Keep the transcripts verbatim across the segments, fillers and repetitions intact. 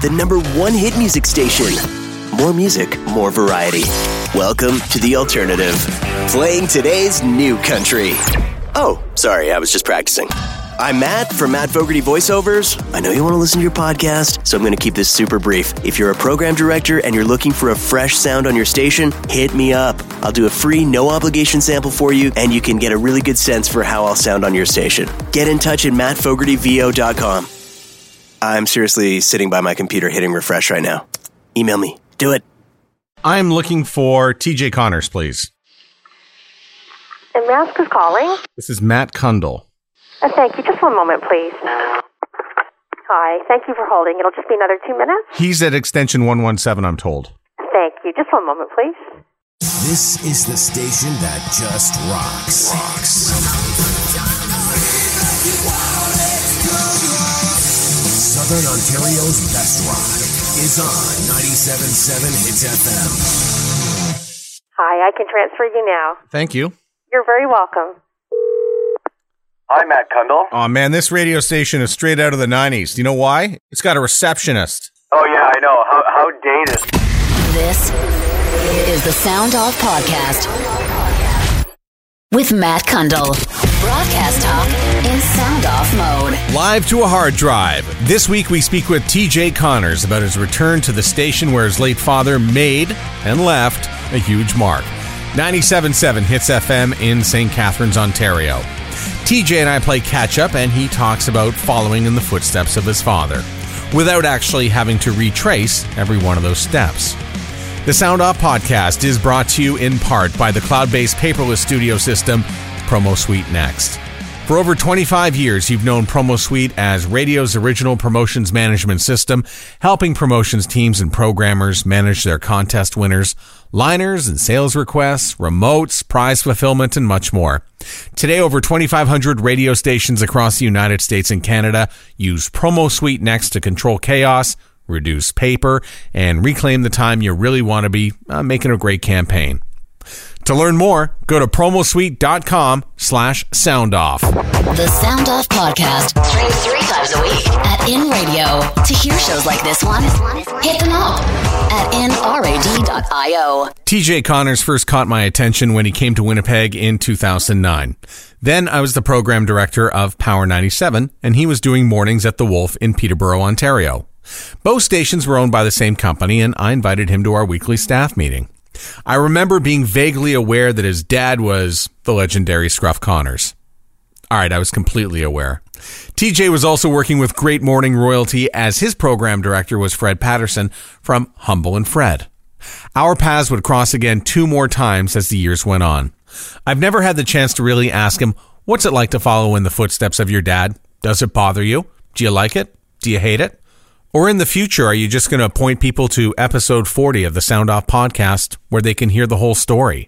the number one hit music station. More music, more variety. Welcome to The Alternative. Playing today's new country. Oh, sorry, I was just practicing. I'm Matt from Matt Fogarty Voiceovers. I know you want to listen to your podcast, so I'm going to keep this super brief. If you're a program director and you're looking for a fresh sound on your station, hit me up. I'll do a free, no-obligation sample for you, and you can get a really good sense for how I'll sound on your station. Get in touch at matt fogarty v o dot com. I'm seriously sitting by my computer hitting refresh right now. Email me. Do it. I'm looking for T J Connors, please. And Mask is calling. This is Matt Kundle. Uh, thank you. Just one moment, please. Hi. Thank you for holding. It'll just be another two minutes. He's at extension one one seven, I'm told. Thank you. Just one moment, please. This is the station that just rocks. Rocks. Southern Ontario's best rock is on ninety-seven point seven Hits F M. Hi, I can transfer you now. Thank you. You're very welcome. Hi, Matt Kundle. Oh, man, this radio station is straight out of the nineties. Do you know why? It's got a receptionist. Oh, yeah, I know. How, how dated. This is the Sound Off Podcast with Matt Kundle. Broadcast talk in Sound Off mode. Live to a hard drive. This week we speak with T J Connors about his return to the station where his late father made and left a huge mark. ninety-seven point seven Hits F M in Saint Catharines, Ontario. T J and I play catch-up, and he talks about following in the footsteps of his father, without actually having to retrace every one of those steps. The Sound Off Podcast is brought to you in part by the cloud-based paperless studio system, Promo Suite Next. For over twenty-five years, you've known Promo Suite as radio's original promotions management system, helping promotions teams and programmers manage their contest winners, liners and sales requests, remotes, prize fulfillment, and much more. Today, over twenty-five hundred radio stations across the United States and Canada use Promo Suite Next to control chaos, reduce paper, and reclaim the time you really want to be uh, making a great campaign. To learn more, go to promosuite.com slash soundoff. The Sound Off Podcast streams three times a week at In Radio. To hear shows like this one, hit them up at N R A D dot I O. T J Connors first caught my attention when he came to Winnipeg in two thousand nine. Then I was the program director of Power ninety-seven, and he was doing mornings at The Wolf in Peterborough, Ontario. Both stations were owned by the same company, and I invited him to our weekly staff meeting. I remember being vaguely aware that his dad was the legendary Scruff Connors. All right, I was completely aware. T J was also working with Great Morning royalty, as his program director was Fred Patterson from Humble and Fred. Our paths would cross again two more times as the years went on. I've never had the chance to really ask him, what's it like to follow in the footsteps of your dad? Does it bother you? Do you like it? Do you hate it? Or in the future, are you just going to point people to episode forty of the Sound Off Podcast where they can hear the whole story?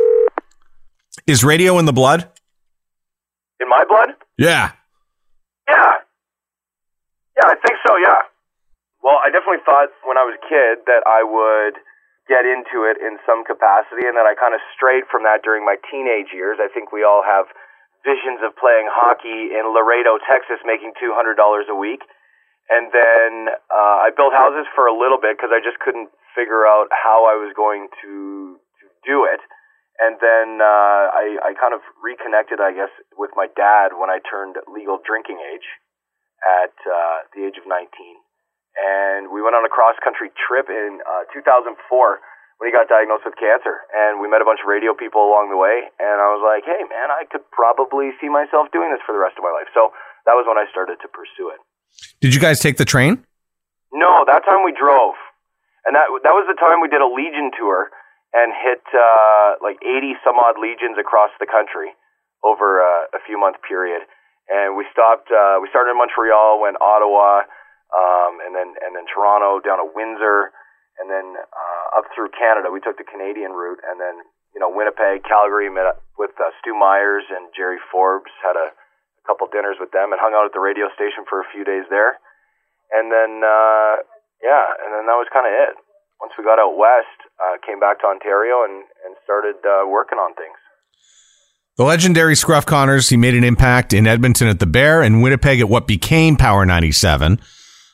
Is radio in the blood? In my blood? Yeah. Yeah. Yeah, I think so, yeah. Well, I definitely thought when I was a kid that I would get into it in some capacity, and then I kind of strayed from that during my teenage years. I think we all have visions of playing hockey in Laredo, Texas, making two hundred dollars a week. And then uh, I built houses for a little bit because I just couldn't figure out how I was going to, to do it. And then uh, I, I kind of reconnected, I guess, with my dad when I turned legal drinking age at uh, the age of nineteen. And we went on a cross-country trip in uh, two thousand four when he got diagnosed with cancer. And we met a bunch of radio people along the way. And I was like, hey, man, I could probably see myself doing this for the rest of my life. So that was when I started to pursue it. Did you guys take the train? No, that time we drove. And that that was the time we did a Legion tour and hit uh, like eighty some odd Legions across the country over uh, a few month period. And we stopped, uh, we started in Montreal, went Ottawa, um, and then and then Toronto, down to Windsor, and then uh, up through Canada. We took the Canadian route, and then, you know, Winnipeg, Calgary, met up with uh, Stu Myers and Jerry Forbes, had a couple dinners with them and hung out at the radio station for a few days there. And then, uh, yeah, and then that was kind of it. Once we got out west, uh, came back to Ontario and, and started uh, working on things. The legendary Scruff Connors, he made an impact in Edmonton at the Bear and Winnipeg at what became Power ninety-seven.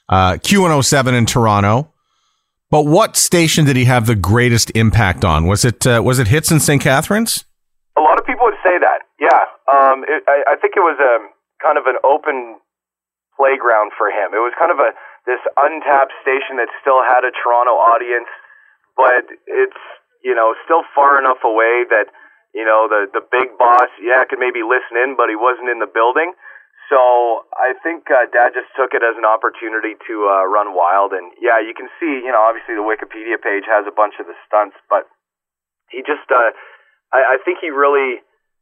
uh, Q one oh seven in Toronto. But what station did he have the greatest impact on? Was it uh, was it Hits in Saint Catharines? A lot of people would say that. Yeah, um, it, I, I think it was a kind of an open playground for him. It was kind of a this untapped station that still had a Toronto audience, but it's, you know, still far enough away that, you know, the the big boss, yeah, could maybe listen in, but he wasn't in the building. So I think uh, Dad just took it as an opportunity to uh, run wild. And yeah, you can see, you know, obviously the Wikipedia page has a bunch of the stunts, but he just, uh, I, I think he really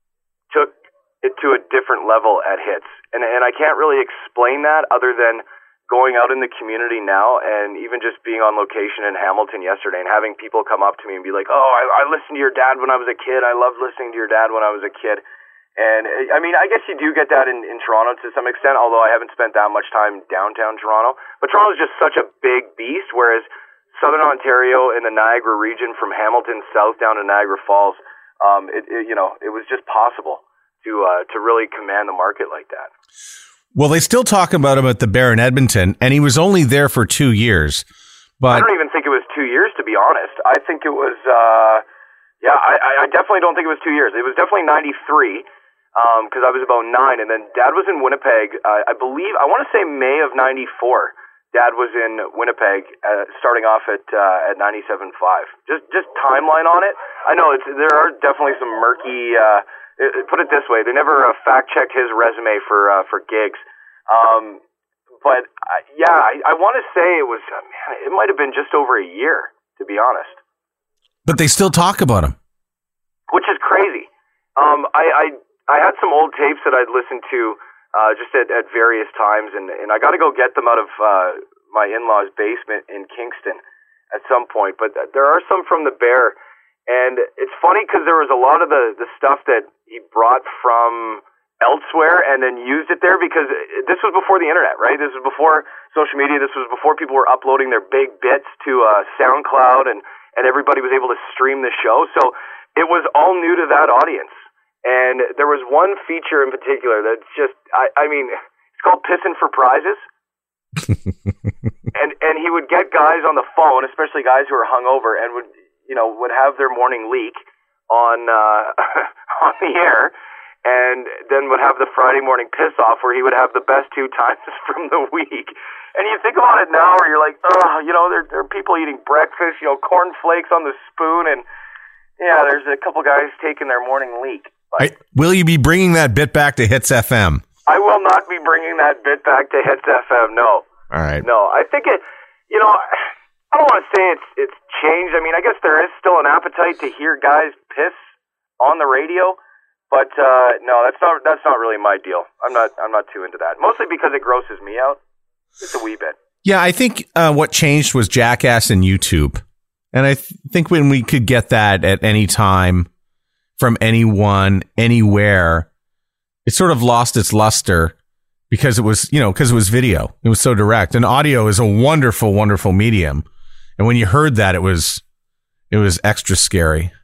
took it to a different level at Hits. And and I can't really explain that other than going out in the community now and even just being on location in Hamilton yesterday and having people come up to me and be like, oh, I, I listened to your dad when I was a kid. I loved listening to your dad when I was a kid. And I mean, I guess you do get that in, in Toronto to some extent, although I haven't spent that much time downtown Toronto. But Toronto is just such a big beast, whereas Southern Ontario and the Niagara region from Hamilton south down to Niagara Falls, um, it, it, you know, it was just possible to uh, to really command the market like that. Well, they still talk about him at the Bear in Edmonton, and he was only there for two years. But I don't even think it was two years, to be honest. I think it was, uh, yeah, I, I definitely don't think it was two years. It was definitely ninety-three, because um, I was about nine, and then Dad was in Winnipeg, uh, I believe, I want to say May of ninety-four. Dad was in Winnipeg, uh, starting off at uh, at ninety-seven point five. Just just timeline on it. I know it's, there are definitely some murky. Uh, Put it this way, they never uh, fact-checked his resume for uh, for gigs. Um, but, uh, yeah, I, I want to say it was, uh, man, it might have been just over a year, to be honest. But they still talk about him. Which is crazy. Um, I, I I had some old tapes that I'd listened to uh, just at, at various times, and, and I got to go get them out of uh, my in-laws' basement in Kingston at some point. But there are some from the Bear. And it's funny because there was a lot of the, the stuff that he brought from elsewhere and then used it there, because this was before the internet, right? This was before social media. This was before people were uploading their big bits to uh, SoundCloud and, and everybody was able to stream the show. So it was all new to that audience. And there was one feature in particular that's just, I, I mean, it's called Pissing for Prizes. and and he would get guys on the phone, especially guys who are hungover, and would, you know, would have their morning leak on uh, on the air, and then would have the Friday morning piss off where he would have the best two times from the week. And you think about it now where you're like, oh, you know, there, there are people eating breakfast, you know, cornflakes on the spoon, and yeah, there's a couple guys taking their morning leak. But I, will you be bringing that bit back to Hits F M? I will not be bringing that bit back to Hits F M, no. All right. No, I think it, you know, I don't want to say it's it's changed. I mean, I guess there is still an appetite to hear guys piss on the radio, but uh, no, that's not that's not really my deal. I'm not I'm not too into that. Mostly because it grosses me out. Just a wee bit. Yeah, I think uh, what changed was Jackass and YouTube, and I th- think when we could get that at any time from anyone, anywhere, it sort of lost its luster because it was, you know, because it was video. It was so direct, and audio is a wonderful, wonderful medium. And when you heard that, it was it was extra scary.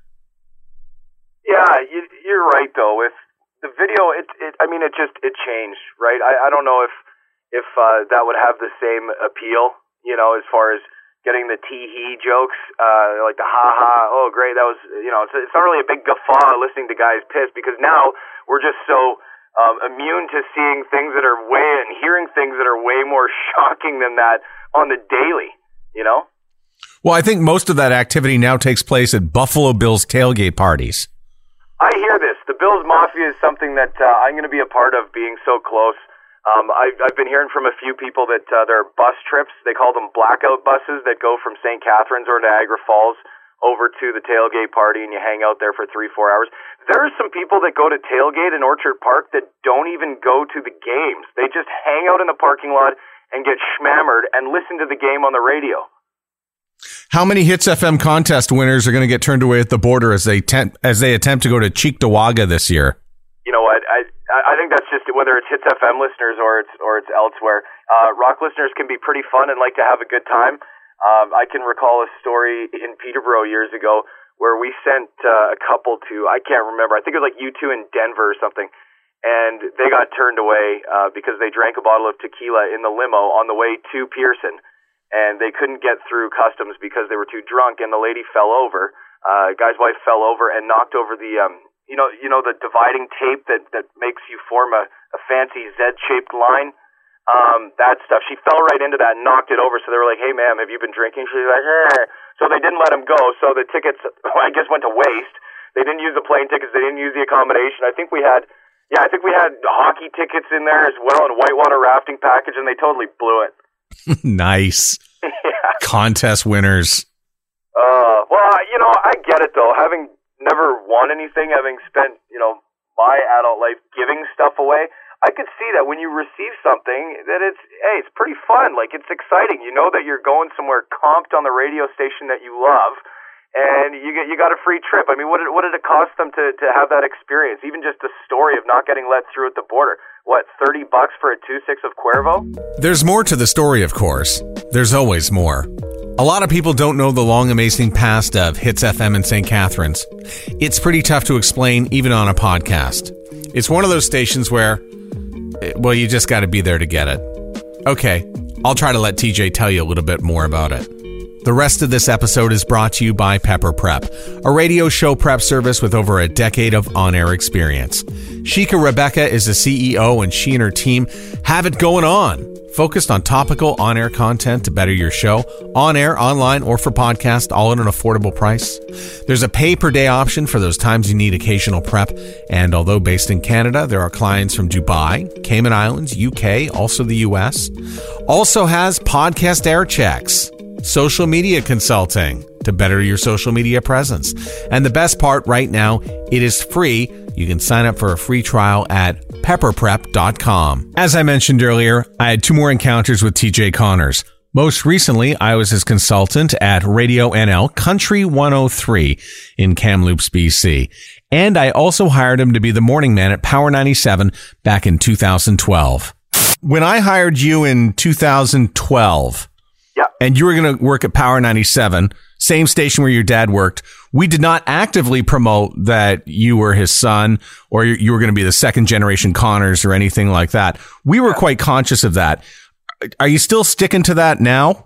Yeah, you, you're right though. With the video, it, it I mean, it just it changed, right? I, I don't know if if uh, that would have the same appeal, you know, as far as getting the tee-hee jokes, uh, like the ha-ha, oh great, that was, you know, it's, it's not really a big guffaw listening to guys piss, because now we're just so um, immune to seeing things that are way and hearing things that are way more shocking than that on the daily, you know. Well, I think most of that activity now takes place at Buffalo Bills tailgate parties. I hear this. The Bills Mafia is something that uh, I'm going to be a part of, being so close. Um, I've, I've been hearing from a few people that uh, there are bus trips. They call them blackout buses that go from Saint Catharines or Niagara Falls over to the tailgate party, and you hang out there for three, four hours. There are some people that go to tailgate in Orchard Park that don't even go to the games. They just hang out in the parking lot and get schmammered and listen to the game on the radio. How many Hits F M contest winners are going to get turned away at the border as they temp- as they attempt to go to Cheektowaga this year? You know what? I I think that's just whether it's Hits F M listeners or it's or it's elsewhere. Uh, rock listeners can be pretty fun and like to have a good time. Um, I can recall a story in Peterborough years ago where we sent uh, a couple to, I can't remember, I think it was like U two in Denver or something, and they got turned away uh, because they drank a bottle of tequila in the limo on the way to Pearson, and they couldn't get through customs because they were too drunk, and the lady fell over. Uh, guy's wife fell over and knocked over the, um, you know, you know the dividing tape that, that makes you form a, a fancy Z-shaped line. Um, that stuff. She fell right into that and knocked it over. So they were like, "Hey, ma'am, have you been drinking?" She's like, "Eh." So they didn't let him go. So the tickets, I guess, went to waste. They didn't use the plane tickets. They didn't use the accommodation. I think we had, yeah, I think we had hockey tickets in there as well and whitewater rafting package, and they totally blew it. Nice. Yeah. Contest winners. Uh, well, you know, I get it though. Having never won anything, having spent, you know, my adult life giving stuff away, I could see that when you receive something that it's, hey, it's pretty fun. Like, it's exciting. You know that you're going somewhere comped on the radio station that you love, and you get you got a free trip. I mean, what did, what did it cost them to, to have that experience? Even just the story of not getting let through at the border. What, thirty bucks for a two six of Cuervo? There's more to the story, of course. There's always more. A lot of people don't know the long, amazing past of Hits F M in Saint Catharines. It's pretty tough to explain, even on a podcast. It's one of those stations where, well, you just got to be there to get it. Okay, I'll try to let T J tell you a little bit more about it. The rest of this episode is brought to you by Pepper Prep, a radio show prep service with over a decade of on-air experience. Shika Rebecca is the C E O, and she and her team have it going on, focused on topical on-air content to better your show, on-air, online, or for podcast, all at an affordable price. There's a pay-per-day option for those times you need occasional prep, and although based in Canada, there are clients from Dubai, Cayman Islands, U K, also the U S. Also has podcast air checks, social media consulting to better your social media presence. And the best part right now, it is free. You can sign up for a free trial at pepper prep dot com. As I mentioned earlier, I had two more encounters with T J Connors. Most recently, I was his consultant at Radio N L Country one oh three in Kamloops, B C. And I also hired him to be the morning man at Power ninety-seven back in two thousand twelve. When I hired you in two thousand twelve, yeah, and you were going to work at Power ninety-seven, same station where your dad worked, we did not actively promote that you were his son or you were going to be the second generation Connors or anything like that. We were quite conscious of that. Are you still sticking to that now?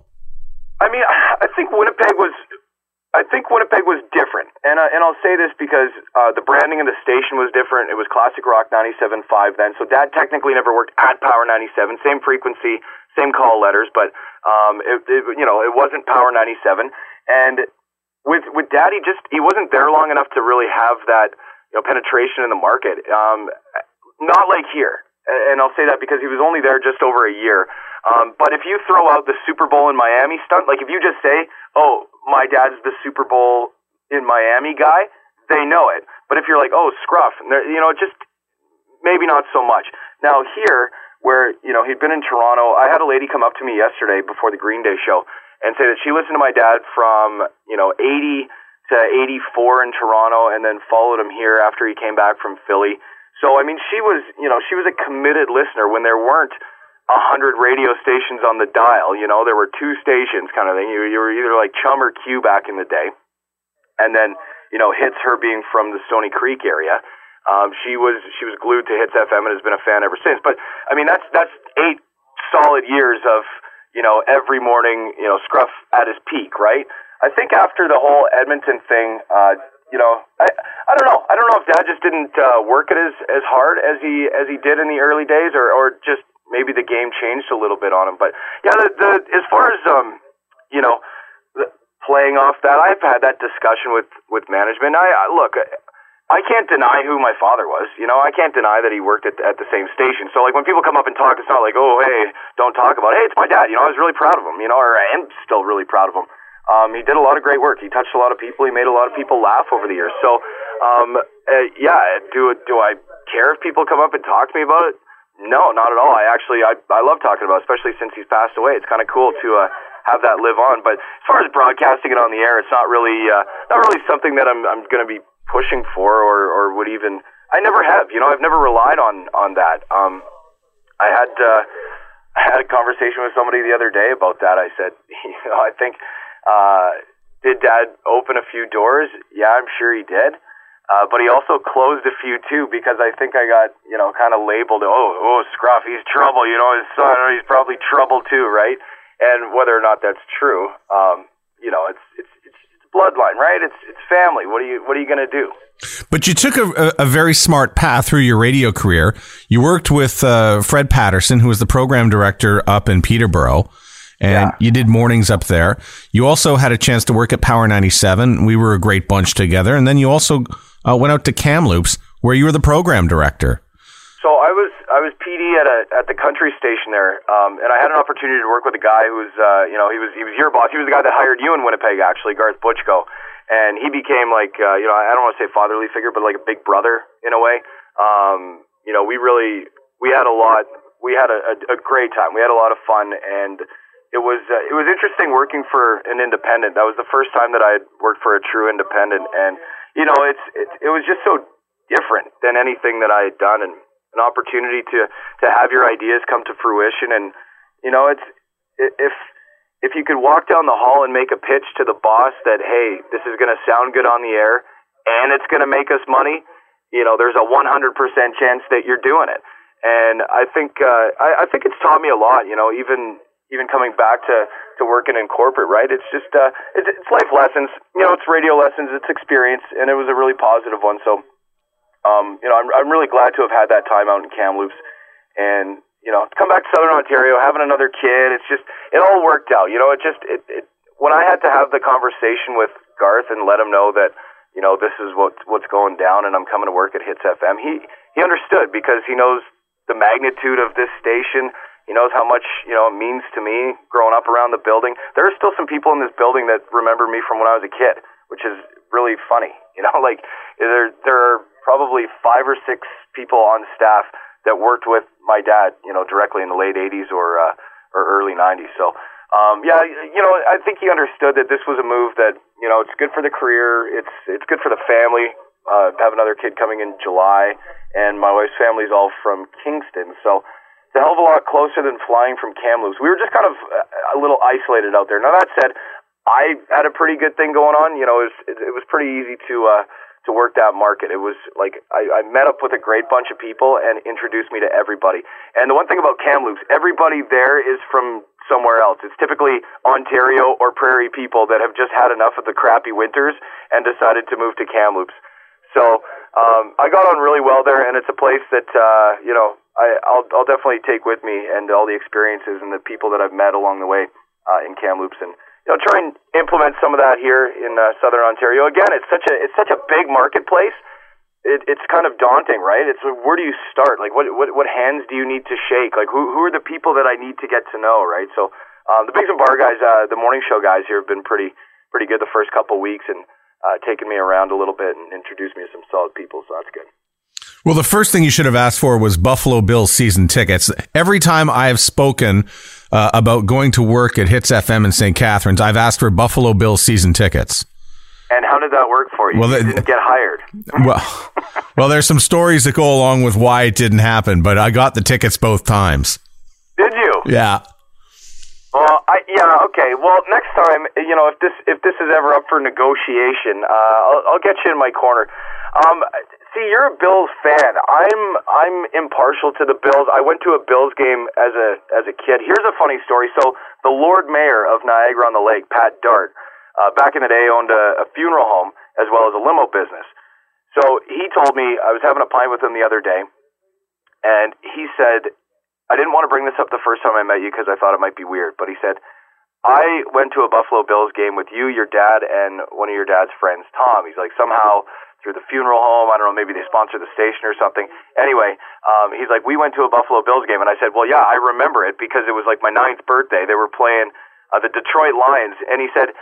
I mean, I think Winnipeg was, I think Winnipeg was different. And, uh, and I'll say this because uh, the branding of the station was different. It was Classic Rock ninety-seven point five then. So Dad technically never worked at Power ninety-seven, same frequency, same call letters, but um, it, it, you know, it wasn't Power ninety-seven. And with with Dad, he just he wasn't there long enough to really have that, you know, penetration in the market. Um, not like here, and I'll say that because he was only there just over a year. Um, but if you throw out the Super Bowl in Miami stunt, like if you just say, "Oh, my dad's the Super Bowl in Miami guy," they know it. But if you're like, "Oh, Scruff," you know, just maybe not so much. Now here, where you know he'd been in Toronto, I had a lady come up to me yesterday before the Green Day show and say that she listened to my dad from, you know, eighty to eighty-four in Toronto and then followed him here after he came back from Philly. So, I mean, she was, you know, she was a committed listener when there weren't a hundred radio stations on the dial. You know, there were two stations kind of thing. You, you were either like Chum or Q back in the day. And then, you know, Hits, her being from the Stony Creek area, um, she was she was glued to Hits F M and has been a fan ever since. But, I mean, that's that's eight solid years of, you know, every morning, you know, Scruff at his peak, right? I think after the whole Edmonton thing, uh, you know, I I don't know. I don't know if Dad just didn't uh, work it as, as hard as he as he did in the early days, or, or just maybe the game changed a little bit on him. But yeah, the, the as far as um, you know, the, playing off that, I've had that discussion with with management. I, I look. I can't deny who my father was. You know, I can't deny that he worked at at the same station. So, like, when people come up and talk, it's not like, oh, hey, don't talk about it. Hey, it's my dad. You know, I was really proud of him, you know, or I am still really proud of him. Um, he did a lot of great work. He touched a lot of people. He made a lot of people laugh over the years. So, um, uh, yeah, do do I care if people come up and talk to me about it? No, not at all. I actually, I, I love talking about it, especially since he's passed away. It's kind of cool to uh, have that live on. But as far as broadcasting it on the air, it's not really, uh, not really something that I'm I'm going to be pushing for, or, or would even, I never have, you know, I've never relied on, on that. Um, I had, uh, I had a conversation with somebody the other day about that. I said, you know, I think, uh, did Dad open a few doors? Yeah, I'm sure he did. Uh, but he also closed a few too, because I think I got, you know, kind of labeled, oh, oh, Scruff, he's trouble, you know, his son, he's probably trouble too, right? And whether or not that's true, um, you know, it's it's it's bloodline, right? It's it's family. What are you what are you going to do? But you took a, a very smart path through your radio career. You worked with uh, Fred Patterson, who was the program director up in Peterborough. And yeah. you did mornings up there. You also had a chance to work at Power ninety-seven. We were a great bunch together. And then you also uh, went out to Kamloops, where you were the program director. So I was I was P D at a at the country station there, um, and I had an opportunity to work with a guy who was uh, you know he was he was your boss. He was the guy that hired you in Winnipeg, actually, Garth Butchko, and he became like uh, you know I don't want to say fatherly figure, but like a big brother in a way. Um, you know we really we had a lot. We had a, a, a great time. We had a lot of fun, and it was uh, it was interesting working for an independent. That was the first time that I had worked for a true independent, and you know it's it, it was just so different than anything that I had done, and an opportunity to to have your ideas come to fruition. And you know it's if if you could walk down the hall and make a pitch to the boss that, hey, this is going to sound good on the air and it's going to make us money, you know there's a one hundred percent chance that you're doing it. And I think uh, I, I think it's taught me a lot, you know even even coming back to to working in corporate, right? It's just uh it's, it's life lessons, you know it's radio lessons, it's experience, and it was a really positive one. So Um, you know, I'm I'm really glad to have had that time out in Kamloops, and you know, to come back to Southern Ontario, having another kid. It's just it all worked out. You know, it just it, it when I had to have the conversation with Garth and let him know that you know this is what what's going down, and I'm coming to work at Hits F M. He he understood, because he knows the magnitude of this station. He knows how much you know it means to me growing up around the building. There are still some people in this building that remember me from when I was a kid, which is really funny. You know, like there there are probably five or six people on staff that worked with my dad, you know, directly in the late eighties or uh, or early nineties. So, um, yeah, you know, I think he understood that this was a move that, you know, it's good for the career, it's it's good for the family. Uh, have another kid coming in July, and my wife's family's all from Kingston, so it's a hell of a lot closer than flying from Kamloops. We were just kind of a little isolated out there. Now, that said, I had a pretty good thing going on. You know, it was, it, it was pretty easy to uh, to work that market. It was like I, I met up with a great bunch of people and introduced me to everybody. And the one thing about Kamloops, everybody there is from somewhere else. It's typically Ontario or Prairie people that have just had enough of the crappy winters and decided to move to Kamloops. So um, I got on really well there, and it's a place that uh, you know I, I'll, I'll definitely take with me, and all the experiences and the people that I've met along the way uh, in Kamloops. And you know, try and implement some of that here in uh, Southern Ontario. Again, it's such a it's such a big marketplace. It, it's kind of daunting, right? It's where do you start? Like, what what what hands do you need to shake? Like, who who are the people that I need to get to know, right? So, um, the Bigs and Bar guys, uh, the morning show guys here have been pretty pretty good the first couple weeks, and uh, taken me around a little bit and introduced me to some solid people. So that's good. Well, the first thing you should have asked for was Buffalo Bills season tickets. Every time I have spoken uh, about going to work at Hits F M in Saint Catharines, I've asked for Buffalo Bills season tickets. And how did that work for you? Well, you didn't get hired. well, well, there's some stories that go along with why it didn't happen, but I got the tickets both times. Did you? Yeah. Well, I, yeah, okay. Well, next time, you know, if this if this is ever up for negotiation, uh, I'll, I'll get you in my corner. Um, see, you're a Bills fan. I'm I'm impartial to the Bills. I went to a Bills game as a as a kid. Here's a funny story. So the Lord Mayor of Niagara-on-the-Lake, Pat Dart, uh, back in the day owned a, a funeral home as well as a limo business. So he told me, I was having a pint with him the other day, and he said, I didn't want to bring this up the first time I met you because I thought it might be weird, but he said, I went to a Buffalo Bills game with you, your dad, and one of your dad's friends, Tom. He's like, somehow through the funeral home, I don't know, maybe they sponsored the station or something. Anyway, um, he's like, we went to a Buffalo Bills game, and I said, well, yeah, I remember it because it was like my ninth birthday. They were playing uh, the Detroit Lions, and he said,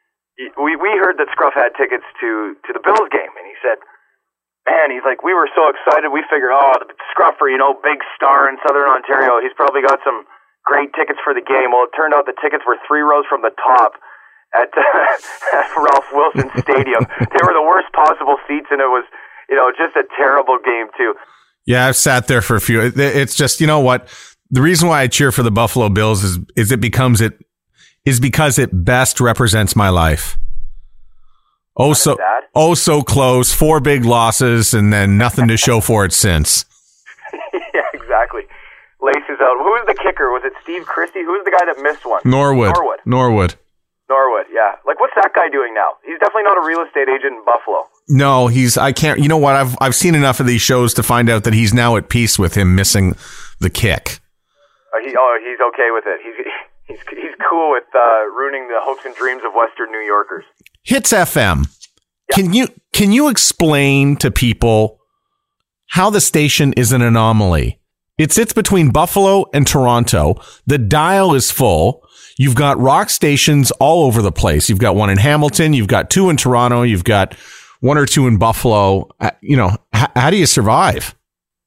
we we heard that Scruff had tickets to, to the Bills game, and he said, man, he's like, we were so excited. We figured, oh, the Scruffer, you know, big star in Southern Ontario. He's probably got some great tickets for the game. Well, it turned out the tickets were three rows from the top at, uh, at Ralph Wilson Stadium. They were the worst possible seats, and it was, you know, just a terrible game, too. Yeah, I've sat there for a few. It's just, you know what? The reason why I cheer for the Buffalo Bills is, is it becomes it is because it best represents my life. Oh, so sad. oh so close. Four big losses, and then nothing to show for it since. Yeah, exactly. Laces out. Who was the kicker? Was it Steve Christie? Who was the guy that missed one? Norwood. Norwood. Norwood. Norwood. Yeah. Like, what's that guy doing now? He's definitely not a real estate agent in Buffalo. No, he's. I can't. You know what? I've I've seen enough of these shows to find out that he's now at peace with him missing the kick. Uh, he, oh, he's okay with it. He's he's he's cool with uh, ruining the hopes and dreams of Western New Yorkers. Hits F M. Yeah. Can you can you explain to people how the station is an anomaly? It sits between Buffalo and Toronto. The dial is full. You've got rock stations all over the place. You've got one in Hamilton. You've got two in Toronto. You've got one or two in Buffalo. Uh, you know, h- how do you survive?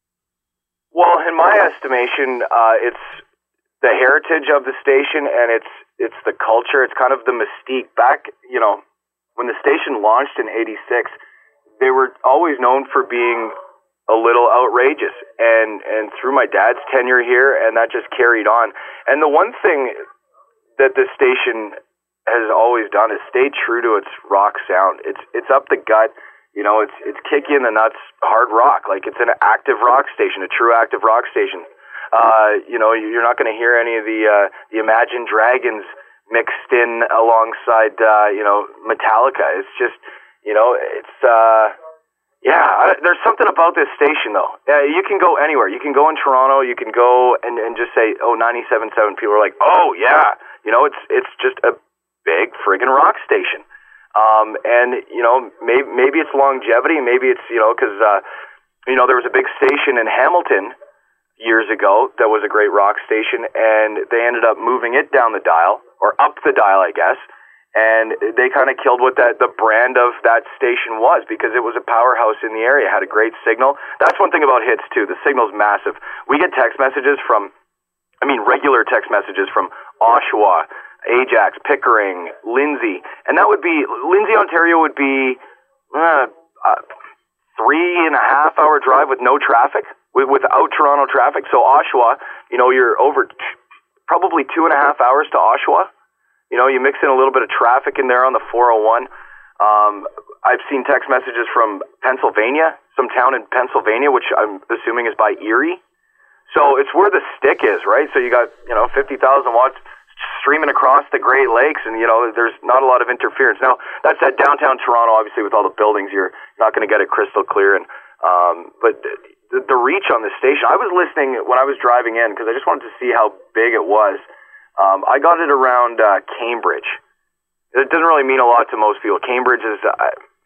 Well, in my estimation, uh, it's the heritage of the station, and it's it's the culture. It's kind of the mystique. Back, you know, when the station launched in eighty-six, they were always known for being a little outrageous. And, and through my dad's tenure here, and that just carried on. And the one thing that this station has always done is stay true to its rock sound. It's it's up the gut. You know, it's it's kicky in the nuts, hard rock. Like, it's an active rock station, a true active rock station. Uh, you know, you're not going to hear any of the uh, the Imagine Dragons mixed in alongside, uh, you know, Metallica. It's just, you know, it's, uh, yeah, I, there's something about this station, though. Uh, you can go anywhere. You can go in Toronto. You can go and, and just say, oh, ninety-seven point seven. People are like, oh, yeah. You know, it's it's just a big friggin' rock station. Um, and, you know, maybe, maybe it's longevity. Maybe it's, you know, because, uh, you know, there was a big station in Hamilton years ago that was a great rock station, and they ended up moving it down the dial, or up the dial, I guess, and they kind of killed what that the brand of that station was, because it was a powerhouse in the area, had a great signal. That's one thing about Hits, too. The signal's massive. We get text messages from, I mean, regular text messages from Oshawa, Ajax, Pickering, Lindsay, and that would be, Lindsay, Ontario would be uh, uh, three and a half hour drive with no traffic, with, without Toronto traffic. So Oshawa, you know, you're over t- probably two and a half hours to Oshawa. You know, you mix in a little bit of traffic in there on the four oh one. Um, I've seen text messages from Pennsylvania, some town in Pennsylvania, which I'm assuming is by Erie. So it's where the stick is, right? So you got, you know, fifty thousand watts streaming across the Great Lakes, and, you know, there's not a lot of interference. Now, that said, downtown Toronto, obviously, with all the buildings, you're not going to get it crystal clear. And um, but the, the reach on the station, I was listening when I was driving in, because I just wanted to see how big it was. Um, I got it around uh, Cambridge. It doesn't really mean a lot to most people. Cambridge is, uh,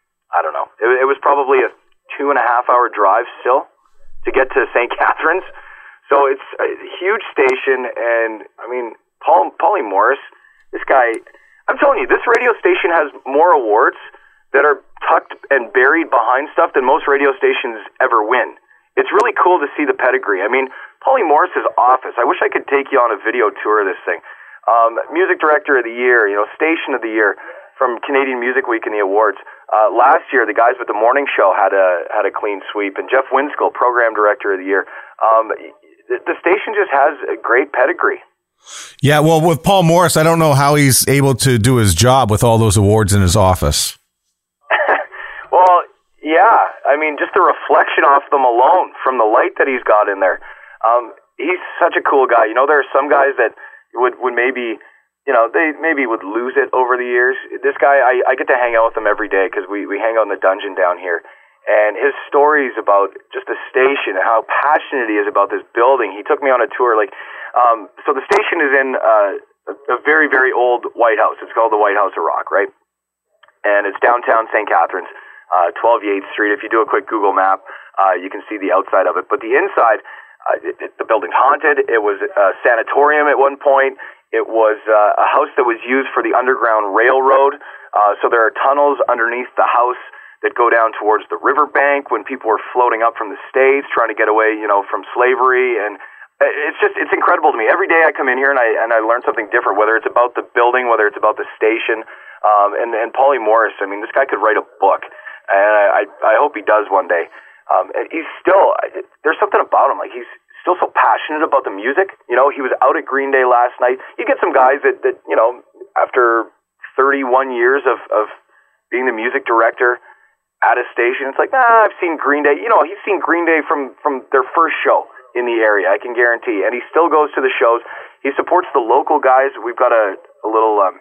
I don't know, it, it was probably a two and a half hour drive still to get to Saint Catharines. So it's a huge station, and, I mean, Paul Paulie Morris, this guy, I'm telling you, this radio station has more awards that are tucked and buried behind stuff than most radio stations ever win. It's really cool to see the pedigree. I mean, Paulie Morris's office, I wish I could take you on a video tour of this thing. Um, music Director of the Year, you know, Station of the Year from Canadian Music Week and the awards. Uh, last year, the guys with the morning show had a had a clean sweep, and Jeff Winskill, Program Director of the Year. Um, the, the station just has a great pedigree. Yeah, well, with Paul Morris, I don't know how he's able to do his job with all those awards in his office. Well, yeah. I mean, just the reflection off them alone from the light that he's got in there. Um, he's such a cool guy. You know, there are some guys that would, would maybe, you know, they maybe would lose it over the years. This guy, I, I get to hang out with him every day because we, we hang out in the dungeon down here. And his stories about just the station and how passionate he is about this building. He took me on a tour. Like, um, so the station is in uh, a, a very, very old White House. It's called the White House of Rock, right? And it's downtown Saint Catharines, uh, twelve Yates Street. If you do a quick Google map, uh, you can see the outside of it. But the inside, uh, it, it, the building's haunted. It was a sanatorium at one point. It was uh, a house that was used for the Underground Railroad. Uh, so there are tunnels underneath the house that go down towards the riverbank when people were floating up from the States trying to get away, you know, from slavery. And it's just, it's incredible to me. Every day I come in here and I and I learn something different, whether it's about the building, whether it's about the station. Um, and, and Paulie Morris, I mean, this guy could write a book. And I, I, I hope he does one day. Um, and he's still, there's something about him. Like, he's still so passionate about the music. You know, he was out at Green Day last night. You get some guys that, that you know, after thirty-one years of, of being the music director at a station, it's like, nah, I've seen Green Day. You know, he's seen Green Day from, from their first show in the area, I can guarantee. And he still goes to the shows. He supports the local guys. We've got a, a little, um,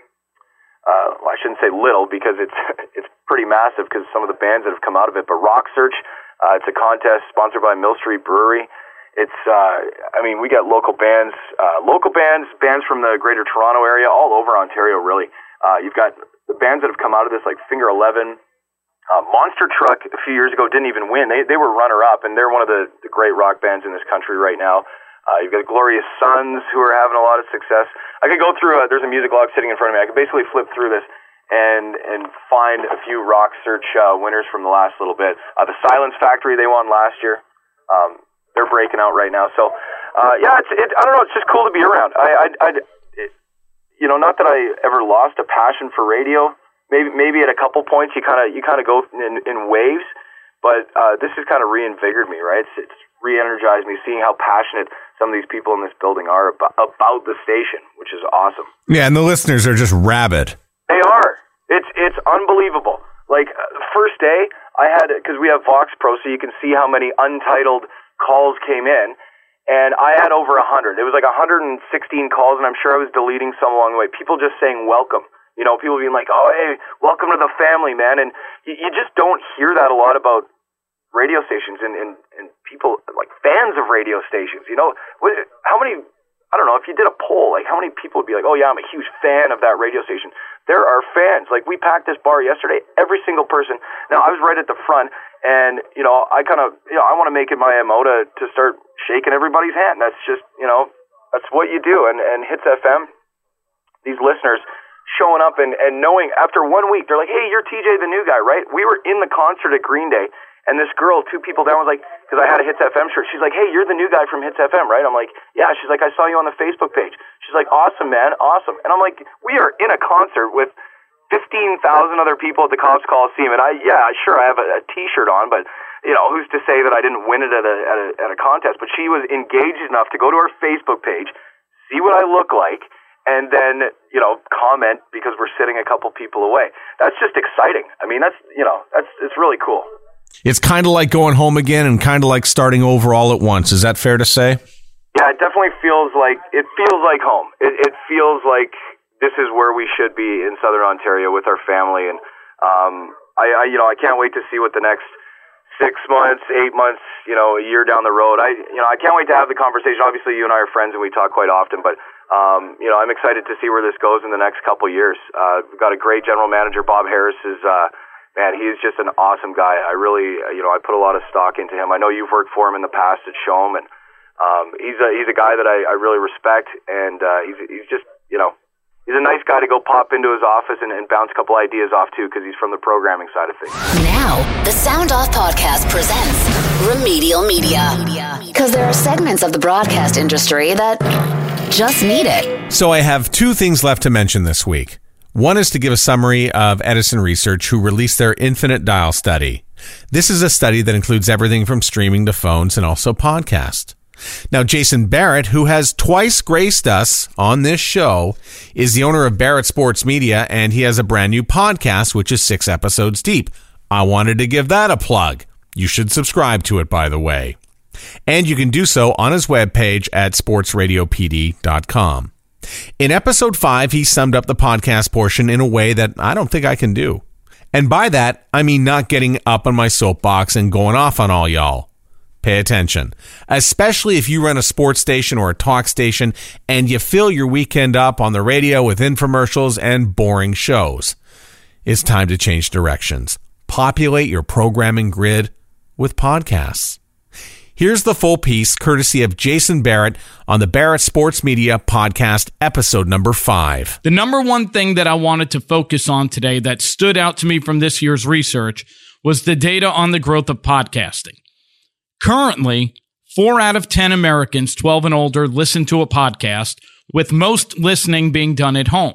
uh, well, I shouldn't say little because it's it's pretty massive because some of the bands that have come out of it. But Rock Search, uh, it's a contest sponsored by Mill Street Brewery. It's, uh, I mean, we got local bands, uh, local bands, bands from the Greater Toronto area, all over Ontario, really. Uh, you've got the bands that have come out of this, like Finger eleven. Uh, Monster Truck a few years ago didn't even win. They they were runner-up, and they're one of the, the great rock bands in this country right now. Uh, you've got Glorious Sons, who are having a lot of success. I could go through, a, there's a music log sitting in front of me. I could basically flip through this and and find a few Rock Search uh, winners from the last little bit. Uh, the Silence Factory, they won last year. Um, they're breaking out right now. So, uh, yeah, it's it, I don't know, it's just cool to be around. I, I, I it, you know, not that I ever lost a passion for radio. Maybe maybe at a couple points you kind of you kind of go in, in waves, but uh, this has kind of reinvigorated me, right? It's, it's re-energized me, seeing how passionate some of these people in this building are about, about the station, which is awesome. Yeah, and the listeners are just rabid. They are. It's it's unbelievable. Like, uh, first day, I had, because we have Vox Pro, so you can see how many untitled calls came in, and I had over one hundred. It was like one hundred sixteen calls, and I'm sure I was deleting some along the way. People just saying welcome. You know, people being like, oh, hey, welcome to the family, man. And you, you just don't hear that a lot about radio stations and, and, and people, like fans of radio stations. You know, what, how many, I don't know, if you did a poll, like how many people would be like, oh, yeah, I'm a huge fan of that radio station. There are fans. Like, we packed this bar yesterday, every single person. Now, I was right at the front, and, you know, I kind of, you know, I want to make it my M O to, to start shaking everybody's hand. That's just, you know, that's what you do. And, and Hits F M, these listeners showing up and, and knowing after one week, they're like, hey, you're T J the new guy, right? We were in the concert at Green Day, and this girl, two people down, was like, because I had a Hits F M shirt, she's like, hey, you're the new guy from Hits F M, right? I'm like, yeah. She's like, I saw you on the Facebook page. She's like, awesome, man, awesome. And I'm like, we are in a concert with fifteen thousand other people at the Cops Coliseum, and I, yeah, sure, I have a, a T-shirt on, but, you know, who's to say that I didn't win it at a, at a, at a contest? But she was engaged enough to go to her Facebook page, see what I look like, and then, you know, comment because we're sitting a couple people away. That's just exciting. I mean, that's, you know, that's, it's really cool. It's kind of like going home again and kind of like starting over all at once. Is that fair to say? Yeah, it definitely feels like, it feels like home. It, it feels like this is where we should be in Southern Ontario with our family. And, um, I, I, you know, I can't wait to see what the next six months, eight months, you know, a year down the road. I, you know, I can't wait to have the conversation. Obviously, you and I are friends and we talk quite often, but, Um, you know, I'm excited to see where this goes in the next couple of years. Uh, we've got a great general manager. Bob Harris is, uh, man, he's just an awesome guy. I really, you know, I put a lot of stock into him. I know you've worked for him in the past at Shome, and um, he's a he's a guy that I, I really respect, and uh, he's he's just, you know, he's a nice guy to go pop into his office and, and bounce a couple ideas off too, because he's from the programming side of things. Now, the Sound Off Podcast presents Remedial Media, because there are segments of the broadcast industry that just need it. So I have two things left to mention this week. One is to give a summary of Edison Research, who released their Infinite Dial study. This is a study that includes everything from streaming to phones and also podcasts. Now, Jason Barrett, who has twice graced us on this show, is the owner of Barrett Sports Media, and he has a brand new podcast, which is six episodes deep. I wanted to give that a plug. You should subscribe to it, by the way. And you can do so on his webpage at sports radio p d dot com. In episode five, he summed up the podcast portion in a way that I don't think I can do. And by that, I mean not getting up on my soapbox and going off on all y'all. Pay attention, especially if you run a sports station or a talk station and you fill your weekend up on the radio with infomercials and boring shows. It's time to change directions. Populate your programming grid with podcasts. Here's the full piece, courtesy of Jason Barrett, on the Barrett Sports Media Podcast, episode number five. The number one thing that I wanted to focus on today that stood out to me from this year's research was the data on the growth of podcasting. Currently, four out of ten Americans twelve and older listen to a podcast, with most listening being done at home.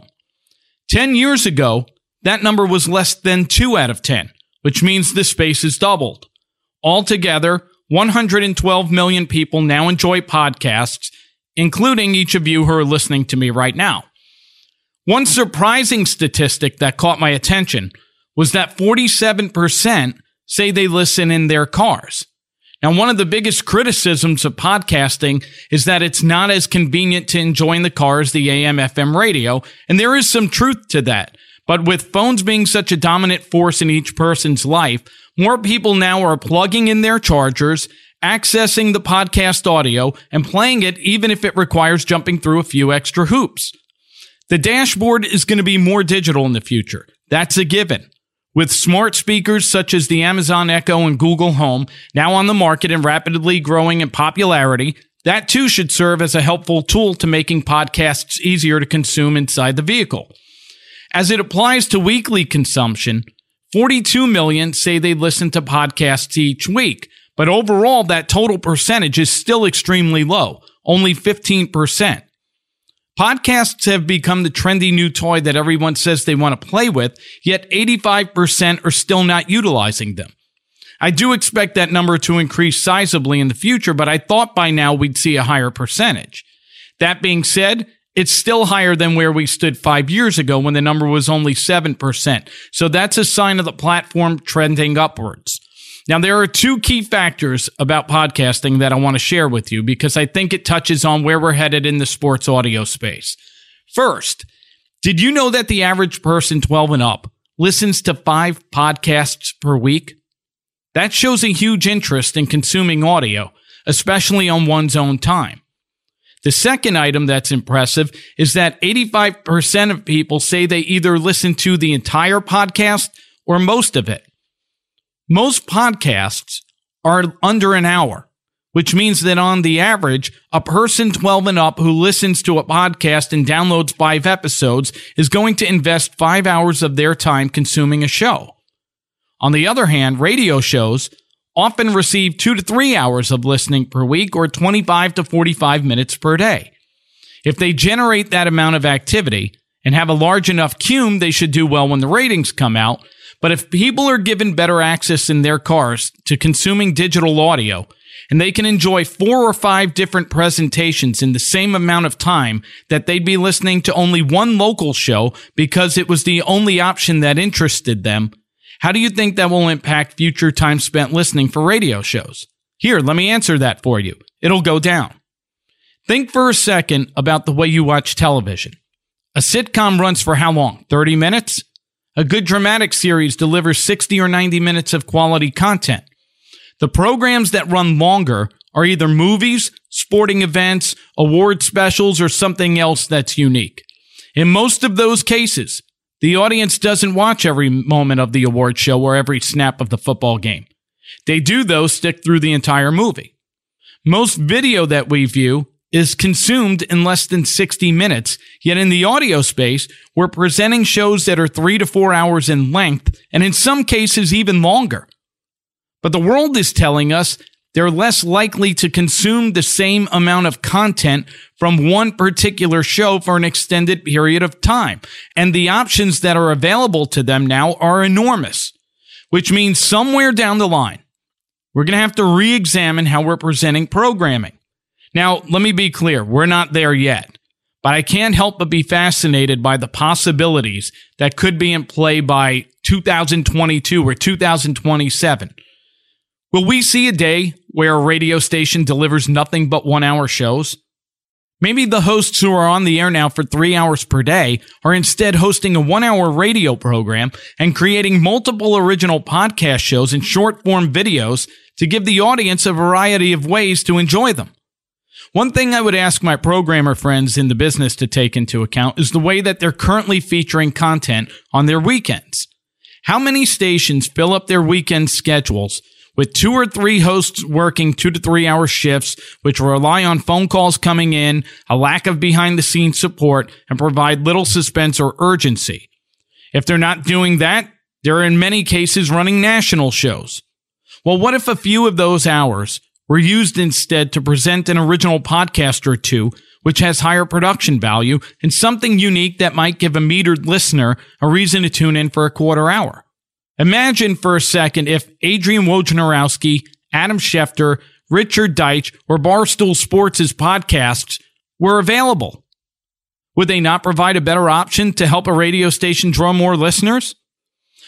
Ten years ago, that number was less than two out of ten, which means the space has doubled. Altogether, one hundred twelve million people now enjoy podcasts, including each of you who are listening to me right now. One surprising statistic that caught my attention was that forty-seven percent say they listen in their cars. Now, one of the biggest criticisms of podcasting is that it's not as convenient to enjoy in the car as the A M F M radio, and there is some truth to that. But with phones being such a dominant force in each person's life, more people now are plugging in their chargers, accessing the podcast audio, and playing it even if it requires jumping through a few extra hoops. The dashboard is going to be more digital in the future. That's a given. With smart speakers such as the Amazon Echo and Google Home now on the market and rapidly growing in popularity, that too should serve as a helpful tool to making podcasts easier to consume inside the vehicle. As it applies to weekly consumption, forty-two million say they listen to podcasts each week, but overall that total percentage is still extremely low, only fifteen percent. Podcasts have become the trendy new toy that everyone says they want to play with, yet eighty-five percent are still not utilizing them. I do expect that number to increase sizably in the future, but I thought by now we'd see a higher percentage. That being said, it's still higher than where we stood five years ago when the number was only seven percent. So that's a sign of the platform trending upwards. Now, there are two key factors about podcasting that I want to share with you because I think it touches on where we're headed in the sports audio space. First, did you know that the average person twelve and up listens to five podcasts per week? That shows a huge interest in consuming audio, especially on one's own time. The second item that's impressive is that eighty-five percent of people say they either listen to the entire podcast or most of it. Most podcasts are under an hour, which means that on the average, a person twelve and up who listens to a podcast and downloads five episodes is going to invest five hours of their time consuming a show. On the other hand, radio shows often receive two to three hours of listening per week or twenty-five to forty-five minutes per day. If they generate that amount of activity and have a large enough cume, they should do well when the ratings come out. But if people are given better access in their cars to consuming digital audio, and they can enjoy four or five different presentations in the same amount of time that they'd be listening to only one local show because it was the only option that interested them, how do you think that will impact future time spent listening for radio shows? Here, let me answer that for you. It'll go down. Think for a second about the way you watch television. A sitcom runs for how long? thirty minutes? A good dramatic series delivers sixty or ninety minutes of quality content. The programs that run longer are either movies, sporting events, award specials, or something else that's unique. In most of those cases, the audience doesn't watch every moment of the award show or every snap of the football game. They do, though, stick through the entire movie. Most video that we view is consumed in less than sixty minutes, yet in the audio space, we're presenting shows that are three to four hours in length, and in some cases even longer. But the world is telling us they're less likely to consume the same amount of content from one particular show for an extended period of time, and the options that are available to them now are enormous, which means somewhere down the line, we're going to have to re-examine how we're presenting programming. Now, let me be clear, we're not there yet, but I can't help but be fascinated by the possibilities that could be in play by two thousand twenty-two or two thousand twenty-seven. Will we see a day where a radio station delivers nothing but one-hour shows? Maybe the hosts who are on the air now for three hours per day are instead hosting a one-hour radio program and creating multiple original podcast shows and short-form videos to give the audience a variety of ways to enjoy them. One thing I would ask my programmer friends in the business to take into account is the way that they're currently featuring content on their weekends. How many stations fill up their weekend schedules with two or three hosts working two to three hour shifts, which rely on phone calls coming in, a lack of behind-the-scenes support, and provide little suspense or urgency? If they're not doing that, they're in many cases running national shows. Well, what if a few of those hours were used instead to present an original podcast or two, which has higher production value and something unique that might give a metered listener a reason to tune in for a quarter hour? Imagine for a second if Adrian Wojnarowski, Adam Schefter, Richard Deitch, or Barstool Sports' podcasts were available. Would they not provide a better option to help a radio station draw more listeners?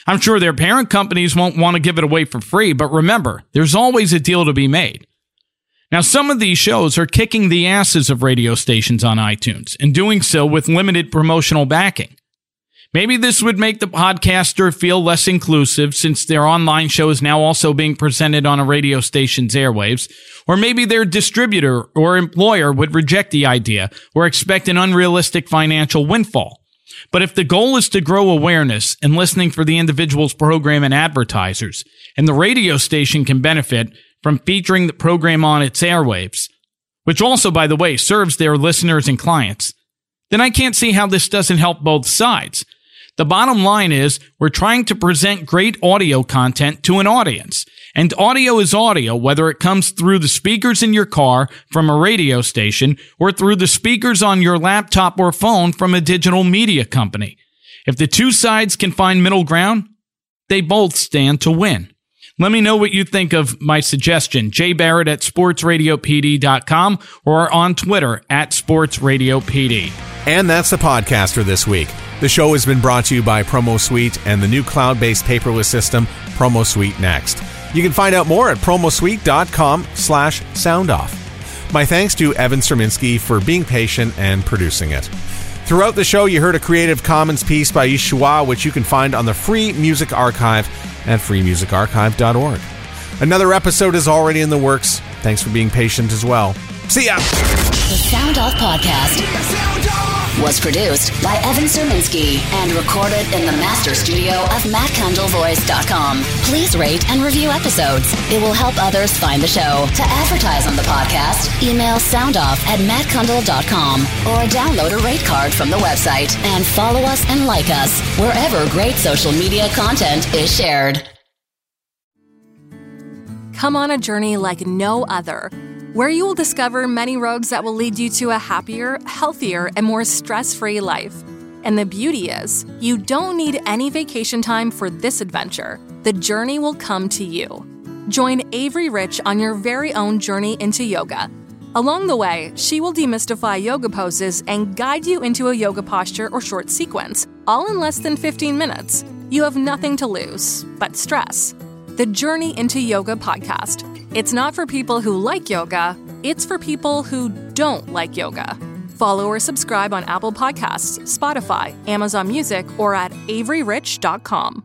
I'm sure their parent companies won't want to give it away for free, but remember, there's always a deal to be made. Now, some of these shows are kicking the asses of radio stations on iTunes, and doing so with limited promotional backing. Maybe this would make the podcaster feel less inclusive since their online show is now also being presented on a radio station's airwaves, or maybe their distributor or employer would reject the idea or expect an unrealistic financial windfall. But if the goal is to grow awareness and listening for the individual's program and advertisers, and the radio station can benefit from featuring the program on its airwaves, which also, by the way, serves their listeners and clients, then I can't see how this doesn't help both sides. The bottom line is we're trying to present great audio content to an audience. And audio is audio, whether it comes through the speakers in your car from a radio station or through the speakers on your laptop or phone from a digital media company. If the two sides can find middle ground, they both stand to win. Let me know what you think of my suggestion. Jay Barrett at sports radio p d dot com or on Twitter at sports radio p d. And that's the podcast for this week. The show has been brought to you by PromoSuite and the new cloud-based paperless system, PromoSuite Next. You can find out more at promosuite.com slash soundoff. My thanks to Evan Serminski for being patient and producing it. Throughout the show, you heard a Creative Commons piece by Yeshua, which you can find on the Free Music Archive at free music archive dot org. Another episode is already in the works. Thanks for being patient as well. See ya! The Sound Off Podcast was produced by Evan Serminski and recorded in the master studio of matt candle voice dot com. Please rate and review episodes. It will help others find the show. To advertise on the podcast, email soundoff at matt candle dot com or download a rate card from the website and follow us and like us wherever great social media content is shared. Come on a journey like no other, where you will discover many roads that will lead you to a happier, healthier, and more stress-free life. And the beauty is, you don't need any vacation time for this adventure. The journey will come to you. Join Avery Rich on your very own journey into yoga. Along the way, she will demystify yoga poses and guide you into a yoga posture or short sequence, all in less than fifteen minutes. You have nothing to lose but stress. The Journey into Yoga podcast. It's not for people who like yoga, it's for people who don't like yoga. Follow or subscribe on Apple Podcasts, Spotify, Amazon Music, or at avery rich dot com.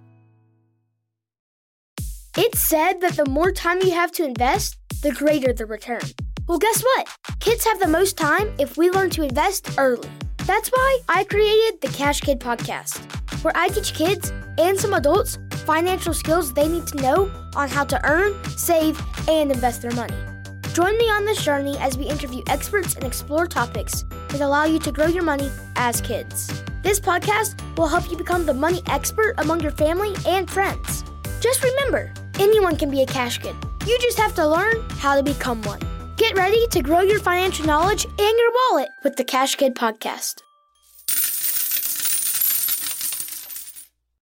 It's said that the more time you have to invest, the greater the return. Well, guess what? Kids have the most time if we learn to invest early. That's why I created the Cash Kid podcast, where I teach kids and some adults financial skills they need to know on how to earn, save, and invest their money. Join me on this journey as we interview experts and explore topics that allow you to grow your money as kids. This podcast will help you become the money expert among your family and friends. Just remember, anyone can be a cash kid. You just have to learn how to become one. Get ready to grow your financial knowledge and your wallet with the Cash Kid podcast.